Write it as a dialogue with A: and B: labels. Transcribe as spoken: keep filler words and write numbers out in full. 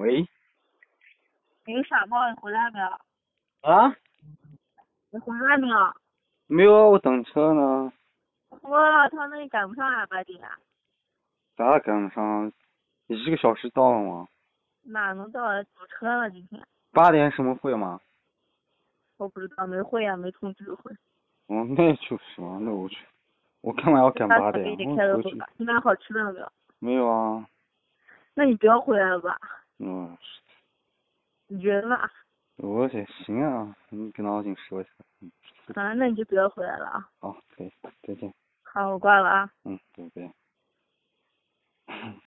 A: 喂。
B: 你傻帽，你回来没有？
A: 啊？
B: 你回来没有？
A: 没有啊，我等车呢。
B: 我老操，那你赶不上啊，八点。
A: 咋赶不上？一个小时到了吗？
B: 哪能到啊？堵车了今天。
A: 八点什么会吗？
B: 我不知道，没会啊，没通知会。
A: 哦，那就是嘛，那我去。我干嘛要赶八点？
B: 给你
A: 我回去。
B: 开个会吧。你买好吃的了没有？
A: 没有啊。
B: 那你不要回来了吧？
A: 嗯，
B: 你觉得呢？
A: 我也行啊，你跟老景说一下。嗯。
B: 啊，那你就不要回来了啊。
A: 好，可以，再见。
B: 好，我挂了啊。
A: 嗯，再见。